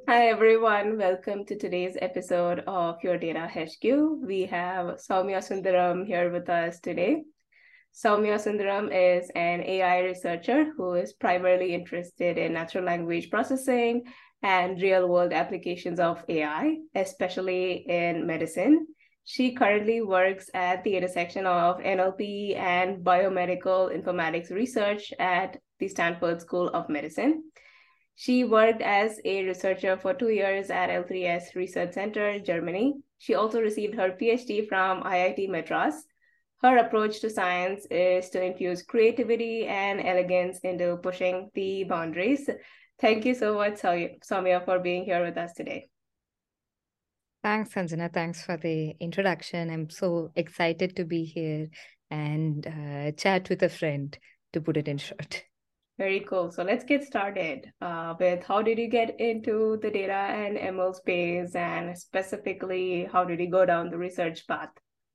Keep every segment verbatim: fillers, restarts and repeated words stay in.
Hi everyone, welcome to today's episode of Your Data H Q. We have Soumya Sundaram here with us today. Soumya Sundaram is an A I researcher who is primarily interested in natural language processing and real-world applications of A I, especially in medicine. She currently works at the intersection of N L P and biomedical informatics research at the Stanford School of Medicine. She worked as a researcher for two years at L three S Research Center, Germany. She also received her PhD from I I T Madras. Her approach to science is to infuse creativity and elegance into pushing the boundaries. Thank you so much, Soumya, for being here with us today. Thanks, Sanjana. Thanks for the introduction. I'm so excited to be here and uh, chat with a friend, to put it in short. Very cool. So let's get started uh, with how did you get into the data and M L space, and specifically, how did you go down the research path?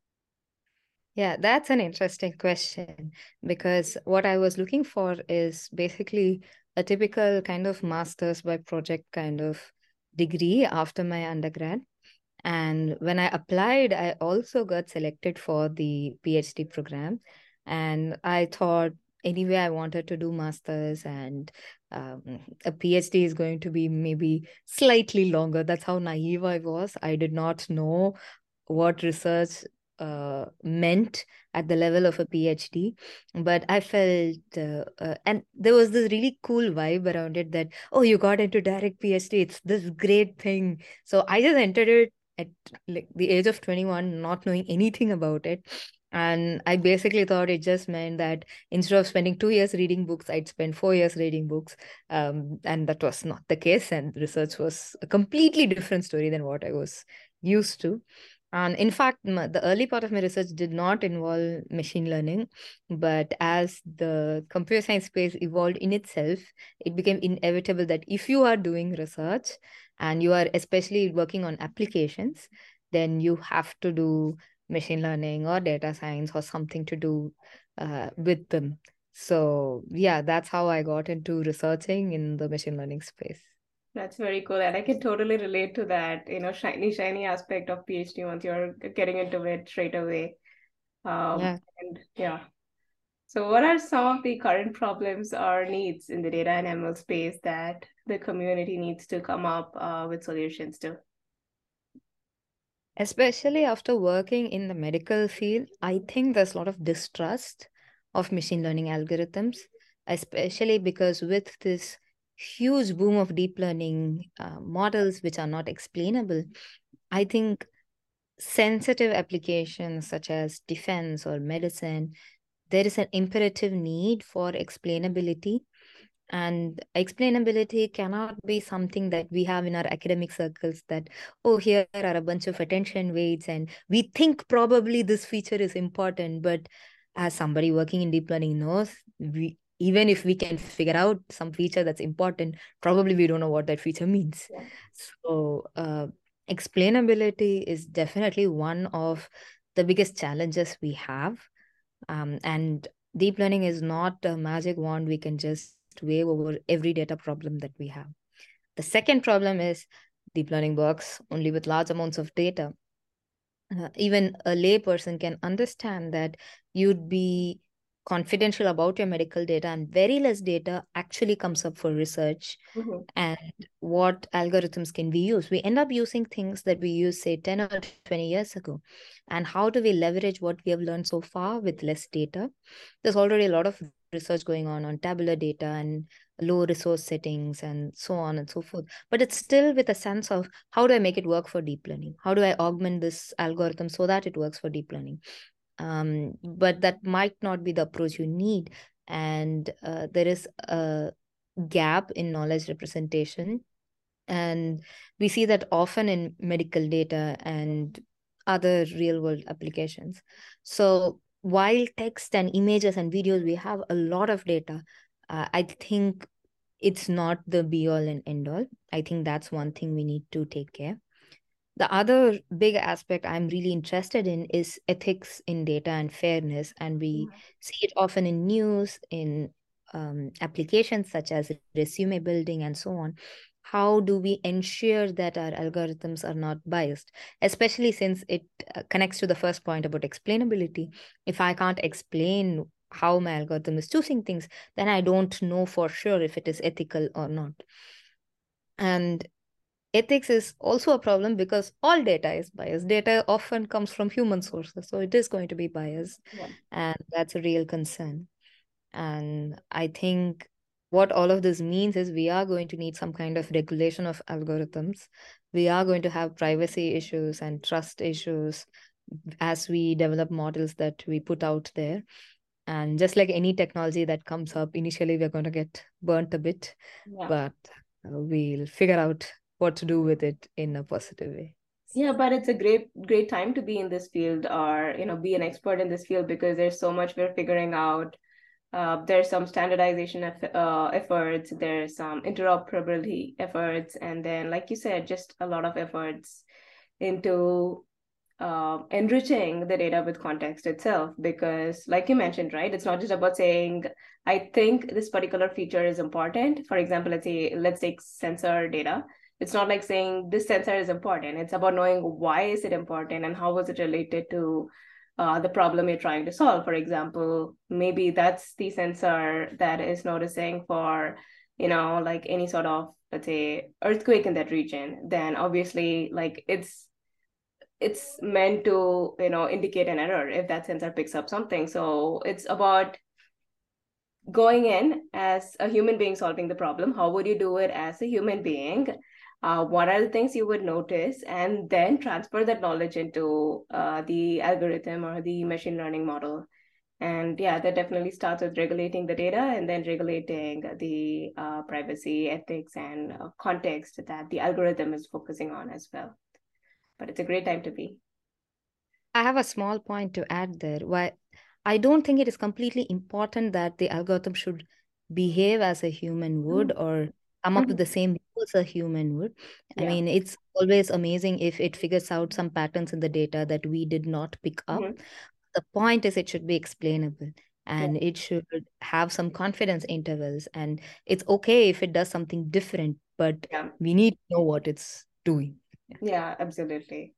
Yeah, that's an interesting question because what I was looking for is basically a typical kind of master's by project kind of degree after my undergrad. And when I applied, I also got selected for the PhD program. And I thought, anyway, I wanted to do masters, and um, a PhD is going to be maybe slightly longer. That's how naive I was. I did not know what research uh, meant at the level of a PhD, but I felt, uh, uh, and there was this really cool vibe around it that, oh, you got into direct PhD, it's this great thing. So I just entered it at like the age of twenty-one, not knowing anything about it. And I basically thought it just meant that instead of spending two years reading books, I'd spend four years reading books. Um, and that was not the case. And research was a completely different story than what I was used to. And in fact, the early part of my research did not involve machine learning, but as the computer science space evolved in itself, it became inevitable that if you are doing research and you are especially working on applications, then you have to do machine learning or data science or something to do uh, with them. So yeah, that's how I got into researching in the machine learning space. That's very cool. And I can totally relate to that, you know, shiny, shiny aspect of PhD once you're getting into it straight away. Um, Yeah. and yeah. So what are some of the current problems or needs in the data and M L space that the community needs to come up uh, with solutions to? Especially after working in the medical field, I think there's a lot of distrust of machine learning algorithms, especially because with this huge boom of deep learning uh, models which are not explainable, I think sensitive applications such as defense or medicine, there is an imperative need for explainability, and explainability cannot be something that we have in our academic circles that, oh, here are a bunch of attention weights, and we think probably this feature is important. But as somebody working in deep learning knows, we, even if we can figure out some feature that's important, probably we don't know what that feature means. Yeah. So, uh, explainability is definitely one of the biggest challenges we have. Um, and deep learning is not a magic wand we can just wave over every data problem that we have. The second problem is deep learning works only with large amounts of data. Uh, even a lay person can understand that you'd be confidential about your medical data, and very less data actually comes up for research. Mhm. And what algorithms can we use? We end up using things that we used, say, ten or twenty years ago. And how do we leverage what we have learned so far with less data? There's already a lot of research going on on tabular data and low resource settings and so on and so forth. But it's still with a sense of, how do I make it work for deep learning? How do I augment this algorithm so that it works for deep learning? Um, but that might not be the approach you need. And uh, there is a gap in knowledge representation. And we see that often in medical data and other real world applications. So while text and images and videos, we have a lot of data, uh, I think it's not the be all and end all. I think that's one thing we need to take care. The other big aspect I'm really interested in is ethics in data and fairness. And we see it often in news, in um, applications such as resume building and so on. how do we ensure that our algorithms are not biased, especially since it uh, connects to the first point about explainability. If I can't explain how my algorithm is choosing things, then I don't know for sure if it is ethical or not. And ethics is also a problem because all data is biased. Data often comes from human sources, so it is going to be biased. Yeah. And that's a real concern. And I think what all of this means is we are going to need some kind of regulation of algorithms. We are going to have privacy issues and trust issues as we develop models that we put out there. And just like any technology that comes up, initially we're going to get burnt a bit, Yeah. but uh, we'll figure out what to do with it in a positive way. Yeah, but it's a great, great time to be in this field, or, you know, be an expert in this field, because there's so much we're figuring out. Uh, there's some standardization of, uh, efforts, there's some interoperability efforts, and then, like you said, just a lot of efforts into uh, enriching the data with context itself. Because, like you mentioned, right, it's not just about saying, I think this particular feature is important. For example, let's say, let's take sensor data. It's not like saying this sensor is important. It's about knowing why is it important and how was it related to uh, the problem you're trying to solve. For example, maybe that's the sensor that is noticing for, you know, like any sort of, let's say, earthquake in that region. Then obviously, like it's it's meant to, you know, indicate an error if that sensor picks up something. So it's about going in as a human being solving the problem. How would you do it as a human being? Uh, what are the things you would notice, and then transfer that knowledge into uh, the algorithm or the machine learning model. And yeah, that definitely starts with regulating the data, and then regulating the uh, privacy, ethics, and uh, context that the algorithm is focusing on as well. But it's a great time to be. I have a small point to add there. Why I don't think it is completely important that the algorithm should behave as a human would or come up with the same rules a human would. I Yeah. mean, it's always amazing if it figures out some patterns in the data that we did not pick up. Mhm. The point is it should be explainable and it should have some confidence intervals. And it's okay if it does something different, but Yeah. we need to know what it's doing. Yeah, absolutely.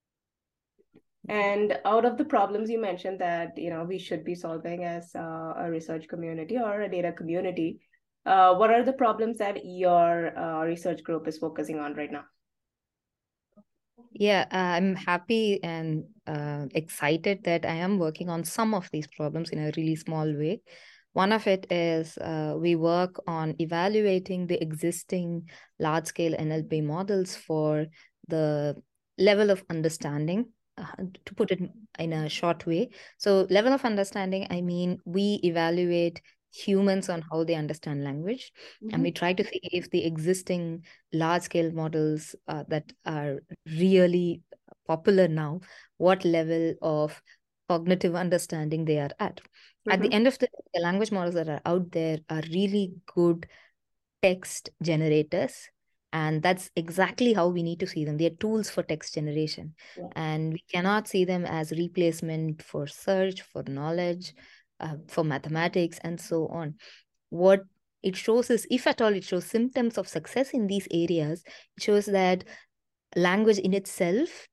And out of the problems you mentioned that, you know, we should be solving as uh, a research community or a data community, uh, what are the problems that your uh, research group is focusing on right now? Yeah, uh, I'm happy and uh, excited that I am working on some of these problems in a really small way. One of it is uh, we work on evaluating the existing large scale N L P models for the level of understanding, uh, to put it in a short way. So, level of understanding, I mean, we evaluate humans on how they understand language, Mm-hmm. and we try to see if the existing large scale models uh, that are really popular now, what level of cognitive understanding they are at. Mm-hmm. At the end of the day, the language models that are out there are really good text generators. And that's exactly how we need to see them. They're tools for text generation. Yeah. And we cannot see them as replacement for search, for knowledge, uh, for mathematics, and so on. What it shows is, if at all it shows symptoms of success in these areas, it shows that language in itself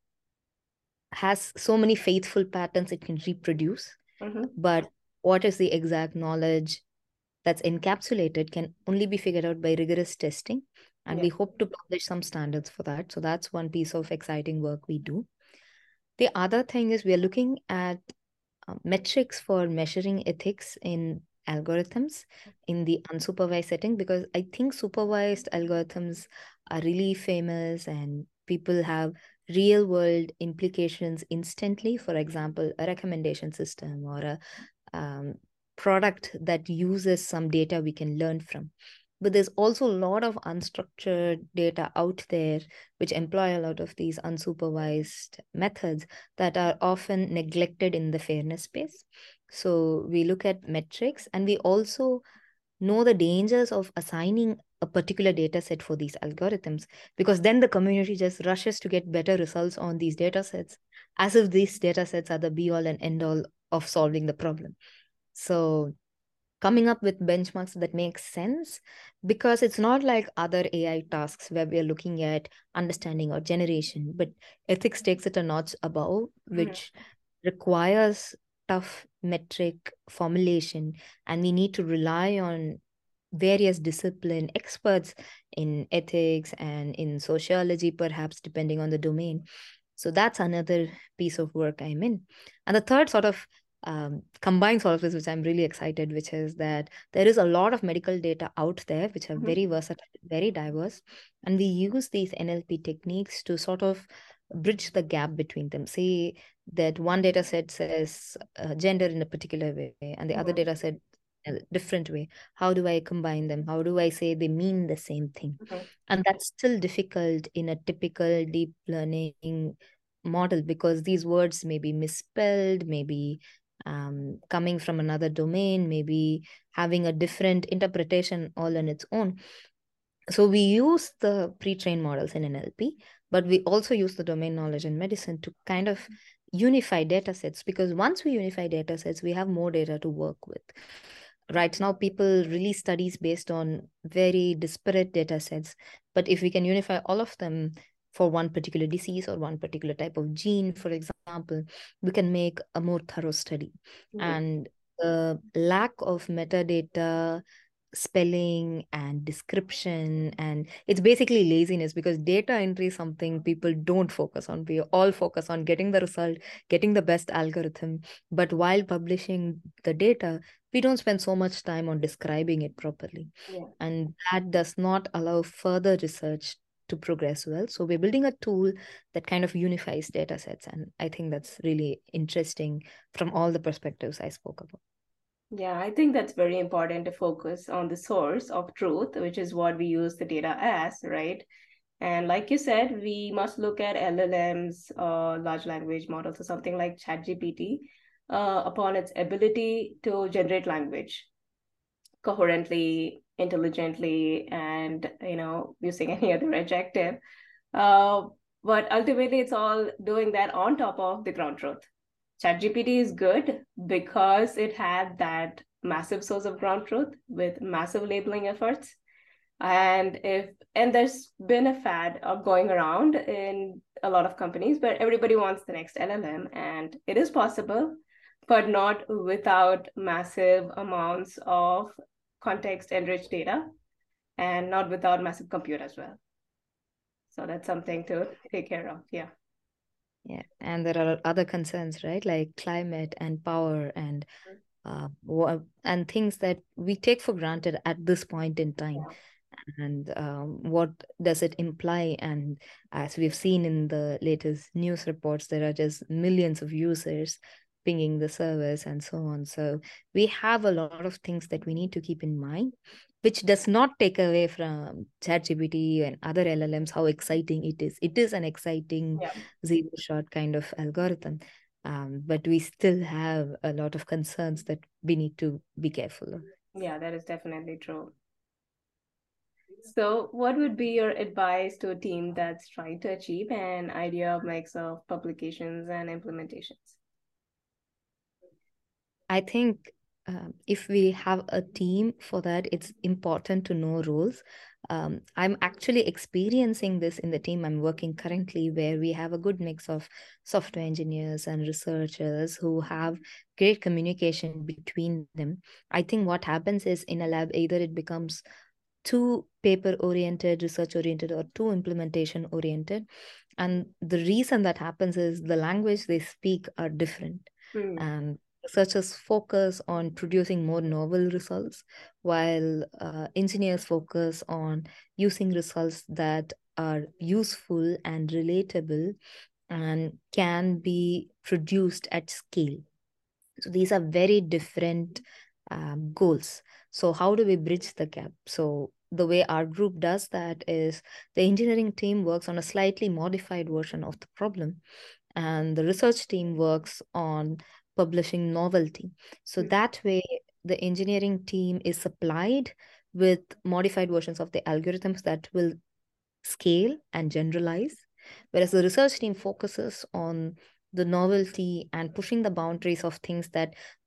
has so many faithful patterns it can reproduce. Mm-hmm. But what is the exact knowledge that's encapsulated can only be figured out by rigorous testing. And yeah. we hope to publish some standards for that. So that's one piece of exciting work we do. The other thing is we are looking at uh, metrics for measuring ethics in algorithms in the unsupervised setting, because I think supervised algorithms are really famous and people have real world implications instantly. For example, a recommendation system or a um, product that uses some data we can learn from. But there's also a lot of unstructured data out there which employ a lot of these unsupervised methods that are often neglected in the fairness space. So we look at metrics, and we also know the dangers of assigning a particular data set for these algorithms, because then the community just rushes to get better results on these data sets as if these data sets are the be all and end all of solving the problem. So coming up with benchmarks that make sense, because it's not like other A I tasks where we are looking at understanding or generation, but ethics takes it a notch above, which mm-hmm. requires tough metric formulation, and we need to rely on various discipline experts in ethics and in sociology, perhaps depending on the domain. So that's another piece of work I'm in. And the third sort of um, combined sort of this, which I'm really excited, which is that there is a lot of medical data out there, which are mm-hmm. very versatile, very diverse. And we use these N L P techniques to sort of bridge the gap between them. Say that one data set says uh, gender in a particular way, and the mm-hmm. other data set a different way. How do I combine them? How do I say they mean the same thing? Mm-hmm. And that's still difficult in a typical deep learning model, because these words may be misspelled, maybe um, coming from another domain, maybe having a different interpretation all on its own. So we use the pre-trained models in N L P, but we also use the domain knowledge in medicine to kind of unify data sets, because once we unify data sets, we have more data to work with. Right now, people release studies based on very disparate data sets, but if we can unify all of them for one particular disease or one particular type of gene, for example, we can make a more thorough study. Mm-hmm. And the lack of metadata, spelling and description, and it's basically laziness, because data entry is something people don't focus on. We all focus on getting the result, getting the best algorithm, but while publishing the data, we don't spend so much time on describing it properly. Yeah. And that does not allow further research to progress well. So we're building a tool that kind of unifies data sets, and I think that's really interesting from all the perspectives I spoke about. Yeah, I think that's very important to focus on the source of truth, which is what we use the data as, right? And like you said, we must look at L L Ms, uh, large language models, or something like ChatGPT, uh, upon its ability to generate language coherently, intelligently, and, you know, using any other adjective. Uh, but ultimately, it's all doing that on top of the ground truth. ChatGPT is good because it had that massive source of ground truth with massive labeling efforts. And if and there's been a fad of going around in a lot of companies where everybody wants the next L L M, and it is possible, but not without massive amounts of context-enriched data, and not without massive compute as well. So that's something to take care of. Yeah. Yeah, and there are other concerns, right? Like climate and power and uh, and things that we take for granted at this point in time. Yeah. And um, what does it imply? And as we've seen in the latest news reports, there are just millions of users pinging the servers and so on. So we have a lot of things that we need to keep in mind, which does not take away from ChatGPT and other L L Ms how exciting it is. It is an exciting yeah. zero-shot kind of algorithm, um, but we still have a lot of concerns that we need to be careful of. Yeah, that is definitely true. So what would be your advice to a team that's trying to achieve an ideal mix of publications and implementations? I think um, if we have a team for that, it's important to know roles. Um, I'm actually experiencing this in the team I'm working currently, where we have a good mix of software engineers and researchers who have great communication between them. I think what happens is in a lab, either it becomes too paper-oriented, research-oriented, or too implementation-oriented. And the reason that happens is the language they speak are different. Mm. And researchers focus on producing more novel results, while uh, engineers focus on using results that are useful and relatable and can be produced at scale. So these are very different um, goals. So how do we bridge the gap? So the way our group does that is the engineering team works on a slightly modified version of the problem, and the research team works on publishing novelty. So mm-hmm. that way, the engineering team is supplied with modified versions of the algorithms that will scale and generalize, whereas the research team focuses on the novelty and pushing the boundaries of things that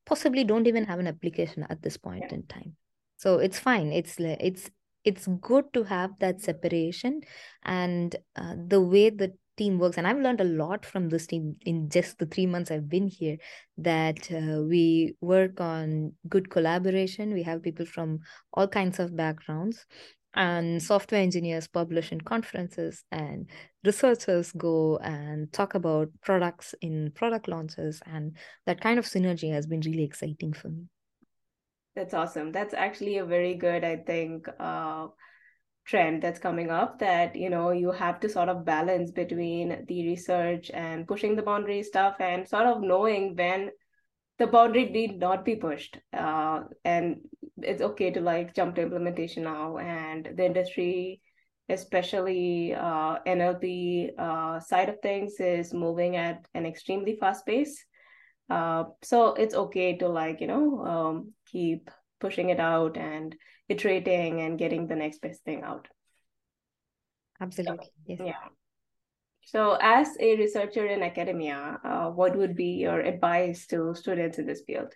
possibly don't even have an application at this point Yeah. in time. So it's fine. It's it's it's good to have that separation, and uh, the way the team works. And I've learned a lot from this team in just the three months I've been here. That uh, we work on good collaboration. We have people from all kinds of backgrounds, and software engineers publish in conferences, and researchers go and talk about products in product launches, and that kind of synergy has been really exciting for me. That's awesome. That's actually a very good, I think, uh, trend that's coming up, that, you know, you have to sort of balance between the research and pushing the boundary stuff and sort of knowing when the boundary need not be pushed. Uh, and it's okay to like jump to implementation now. And the industry, especially uh, N L P uh, side of things, is moving at an extremely fast pace. Uh, so it's okay to like, you know, um, keep pushing it out and iterating and getting the next best thing out. So, Absolutely. Yes. yeah. So as a researcher in academia, uh, what would be your advice to students in this field?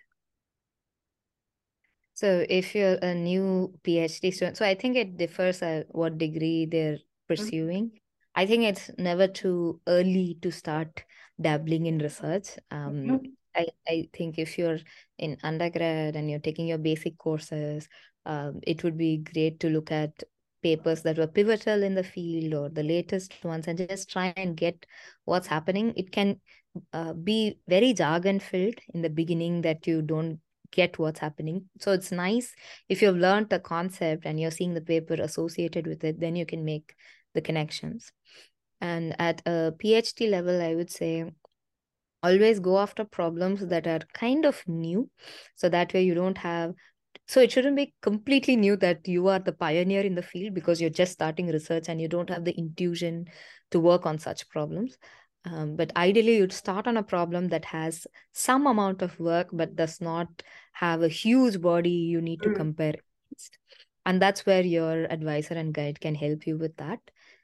So if you're a new PhD student, so I think it differs at what degree they're Mhm. pursuing. I think it's never too early to start dabbling in research. Um, Mhm. I, I think if you're in undergrad and you're taking your basic courses, um, it would be great to look at papers that were pivotal in the field or the latest ones, and just try and get what's happening. It can uh, be very jargon filled in the beginning, that you don't get what's happening. So it's nice if you've learned the concept and you're seeing the paper associated with it, then you can make the connections. And at a PhD level, I would say always go after problems that are kind of new. So that way you don't have, so it shouldn't be completely new that you are the pioneer in the field, because you're just starting research and you don't have the intuition to work on such problems. Um, but ideally, you'd start on a problem that has some amount of work, but does not have a huge body you need to Mm. compare against. And that's where your advisor and guide can help you with that.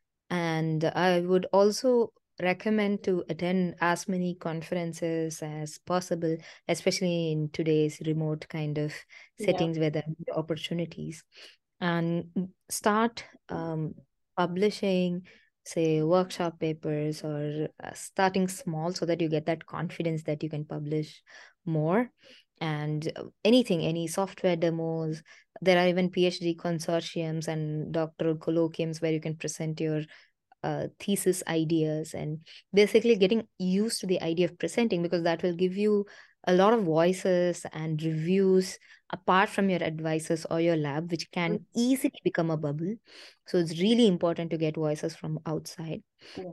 And I would also recommend to attend as many conferences as possible, especially in today's remote kind of Yeah. settings where there are opportunities, and start um, publishing, say, workshop papers, or uh, starting small so that you get that confidence that you can publish more. And uh, anything, any software demos, there are even PhD consortiums and doctoral colloquiums where you can present your uh, thesis ideas, and basically getting used to the idea of presenting, because that will give you a lot of voices and reviews apart from your advisors or your lab, which can easily become a bubble. So it's really important to get voices from outside. Yeah.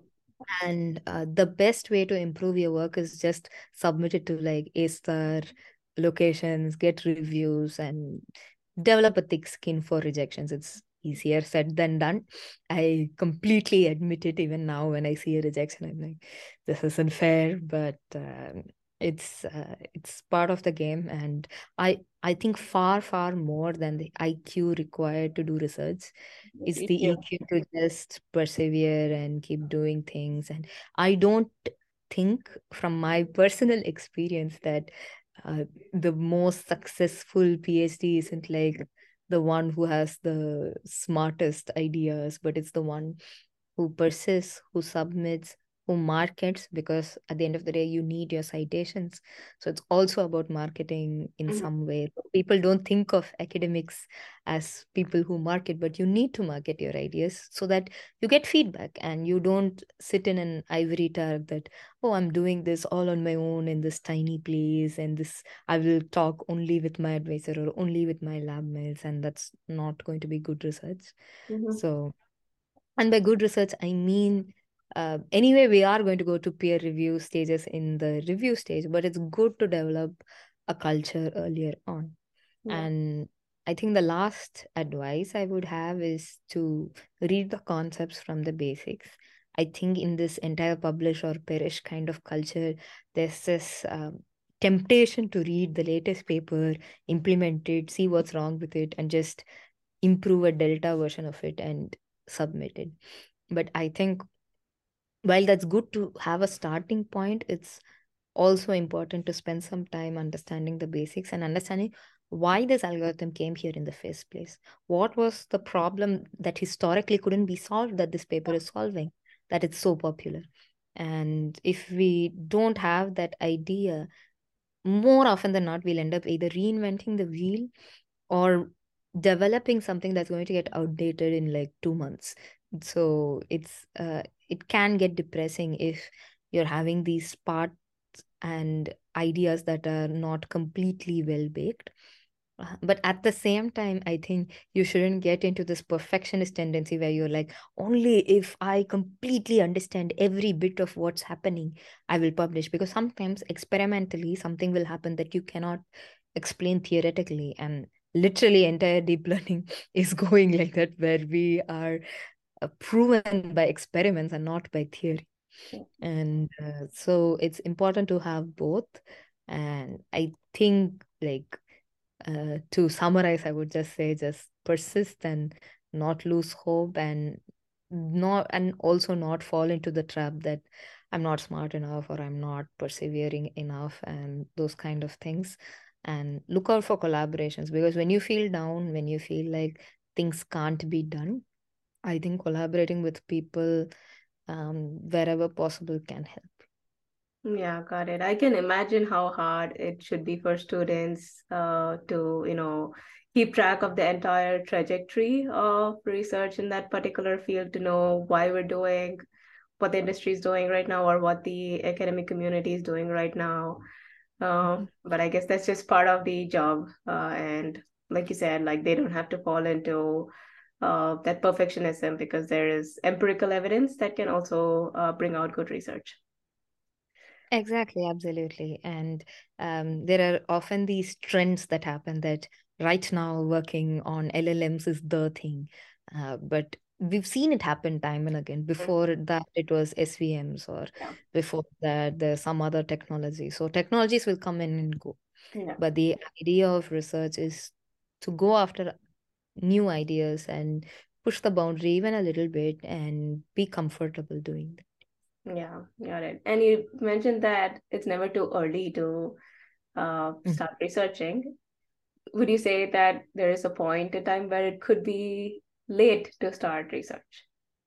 And uh, the best way to improve your work is just submit it to like A star locations, get reviews, and develop a thick skin for rejections. It's easier said than done. I completely admit it. Even now, when I see a rejection, I'm like, this isn't fair, but um, it's uh, it's part of the game. And I I think far far more than the I Q required to do research is Me the too. E Q to just persevere and keep doing things. And I don't think, from my personal experience, that uh, the most successful PhD isn't like the one who has the smartest ideas, but it's the one who persists, who submits, who markets, because at the end of the day, you need your citations. So it's also about marketing in Mhm. some way. People don't think of academics as people who market, but you need to market your ideas so that you get feedback and you don't sit in an ivory tower that, oh, I'm doing this all on my own in this tiny place, and this I will talk only with my advisor or only with my lab mates, and that's not going to be good research. Mhm. So, and by good research, I mean, uh, anyway, we are going to go to peer review stages in the review stage, but it's good to develop a culture earlier on. Yeah. And I think the last advice I would have is to read the concepts from the basics. I think in this entire publish or perish kind of culture, there's this um, temptation to read the latest paper, implement it, see what's wrong with it, and just improve a delta version of it and submit it. But I think while that's good to have a starting point, it's also important to spend some time understanding the basics and understanding why this algorithm came here in the first place. What was the problem that historically couldn't be solved that this paper is solving, that it's so popular? And if we don't have that idea, more often than not, we'll end up either reinventing the wheel or developing something that's going to get outdated in like two months. So it's uh, it can get depressing if you're having these parts and ideas that are not completely well baked. Uh, But at the same time, I think you shouldn't get into this perfectionist tendency where you're like, only if I completely understand every bit of what's happening, I will publish. Because sometimes experimentally, something will happen that you cannot explain theoretically. And literally, entire deep learning is going like that, where we are uh, proven by experiments and not by theory. And uh, so it's important to have both. And I think, like, uh, to summarize, I would just say just persist and not lose hope, and not and also not fall into the trap that I'm not smart enough or I'm not persevering enough and those kind of things. And look out for collaborations, because when you feel down, when you feel like things can't be done, I think collaborating with people um, wherever possible can help. Yeah, got it. I can imagine how hard it should be for students uh, to, you know, keep track of the entire trajectory of research in that particular field, to know why we're doing what the industry is doing right now or what the academic community is doing right now. Uh, but I guess that's just part of the job. Uh, and like you said, like they don't have to fall into uh, that perfectionism, because there is empirical evidence that can also uh, bring out good research. Exactly, absolutely. And um, there are often these trends that happen that right now working on L L Ms is the thing. Uh, but we've seen it happen time and again. Before that, it was S V Ms, or Yeah. before that, there's some other technology. So technologies will come in and go. Yeah. But the idea of research is to go after new ideas and push the boundary even a little bit and be comfortable doing that. Yeah, got it. And you mentioned that it's never too early to uh, Mhm. start researching. Would you say that there is a point in time where it could be late to start research?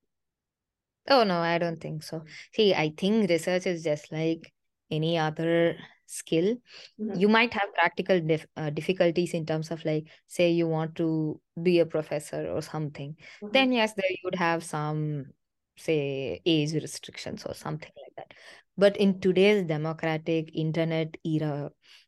Oh, no, I don't think so. See, I think research is just like any other skill. Mhm. You might have practical dif uh, difficulties in terms of, like, say you want to be a professor or something. Mhm. Then, yes, there you would have some, say, age restrictions or something like that. But in today's democratic internet era,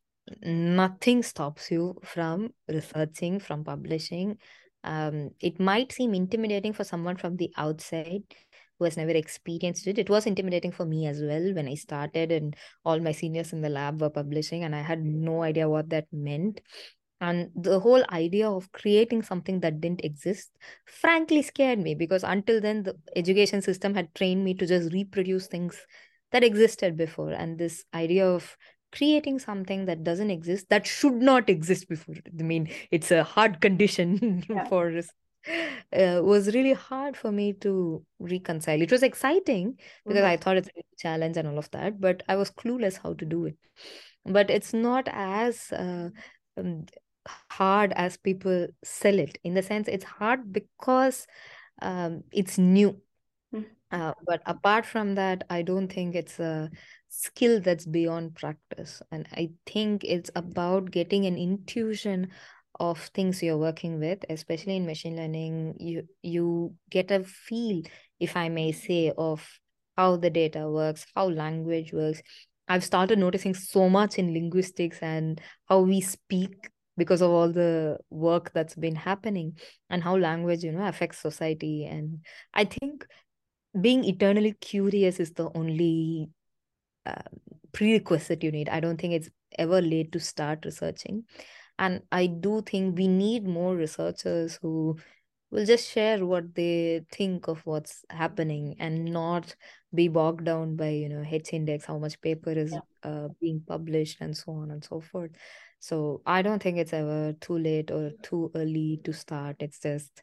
nothing stops you from researching, from publishing. Um, it might seem intimidating for someone from the outside who has never experienced it. It was intimidating for me as well when I started, and all my seniors in the lab were publishing, and I had no idea what that meant. And the whole idea of creating something that didn't exist, frankly, scared me, because until then, the education system had trained me to just reproduce things that existed before. And this idea of creating something that doesn't exist, that should not exist before, I mean, it's a hard condition Yeah. for us, uh, was really hard for me to reconcile. It was exciting because Mhm. I thought it's a challenge and all of that, but I was clueless how to do it. But it's not as uh, um, hard as people sell it. In the sense, it's hard because um, it's new. Mhm. Uh, but apart from that, I don't think it's a skill that's beyond practice. And I think it's about getting an intuition of things you're working with, especially in machine learning. You you get a feel, if I may say, of how the data works, how language works. I've started noticing so much in linguistics and how we speak because of all the work that's been happening, and how language, you know, affects society. And I think being eternally curious is the only uh, prerequisite you need. I don't think it's ever late to start researching. And I do think we need more researchers who will just share what they think of what's happening and not be bogged down by, you know, H index, how much paper is Yeah. uh, being published, and so on and so forth. So I don't think it's ever too late or too early to start. It's just,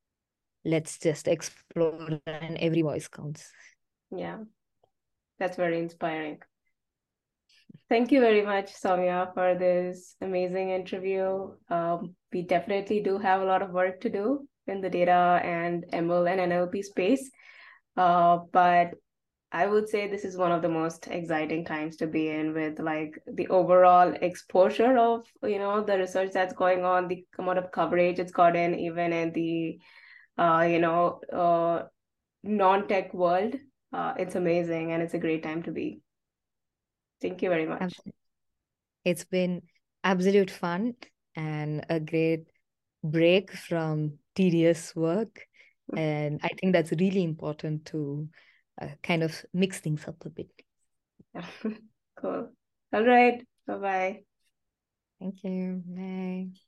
let's just explore, and every voice counts. Yeah, that's very inspiring. Thank you very much, Soumya, for this amazing interview. Um, we definitely do have a lot of work to do in the data and M L and N L P space. Uh, but I would say this is one of the most exciting times to be in, with like the overall exposure of, you know, the research that's going on, the amount of coverage it's gotten, even in the, uh, you know, uh, non-tech world. Uh, it's amazing and it's a great time to be. Thank you very much. It's been absolute fun and a great break from tedious work. And I think that's really important to uh, kind of mix things up a bit. Yeah. Cool. All right. Bye-bye. Thank you. Bye.